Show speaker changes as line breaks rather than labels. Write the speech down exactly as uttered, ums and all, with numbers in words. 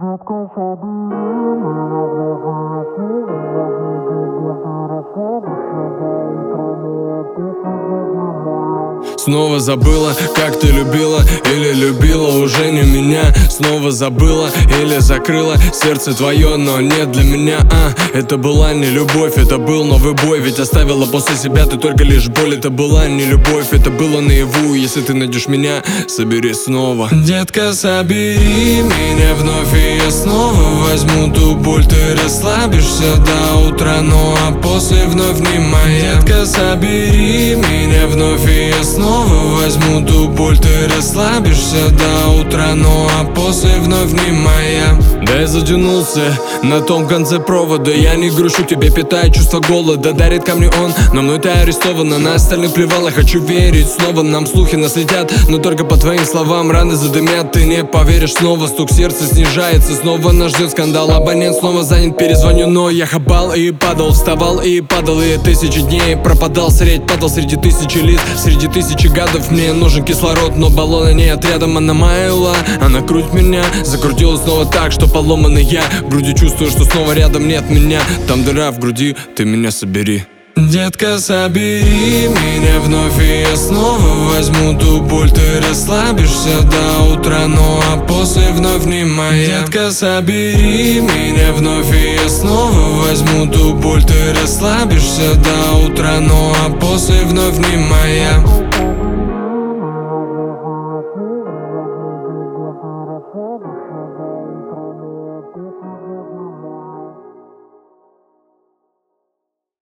Снова забыла, как ты любила или любила уже не меня. Снова забыла или закрыла сердце твое, но нет для меня. А, это была не любовь, это был новый бой. Ведь оставила после себя ты только лишь боль. Это была не любовь, это было наяву. Если ты найдешь меня, собери снова. Детка, собери меня вновь, и я снова возьму ту боль. Ты расслабишься до утра, ну а после вновь не моя. Детка, собери меня вновь, и я снова возьму ту боль. Ты расслабишься до утра, ну а после вновь не моя. Да я затянулся на том конце провода. Я не грущу, тебе питаю чувство голода. Дарит ко мне он, но мной ты арестована. На остальных плевала, хочу верить снова. Нам слухи наследят, но только по твоим словам раны задымят. Ты не поверишь снова, стук сердца снижается. Снова нас ждет скандал, абонент снова занят, перезвоню. Но я хабал и падал, вставал и падал. И тысячи дней пропадал, средь падал среди тысячи лиц, среди тысячи гадов. Мне нужен кислород, но баллона нет рядом. Она майла, она крутит меня. Закрутилась снова так, что поломанный я. В груди чувствую, что снова рядом нет меня. Там дыра в груди, ты меня собери. Детка, собери меня вновь, и я снова возьму ту боль. Ты расслабишься до утра, ну а после вновь не моя. Детка, собери меня вновь, и я снова возьму ту боль. Ты расслабишься до утра, ну а после вновь не моя.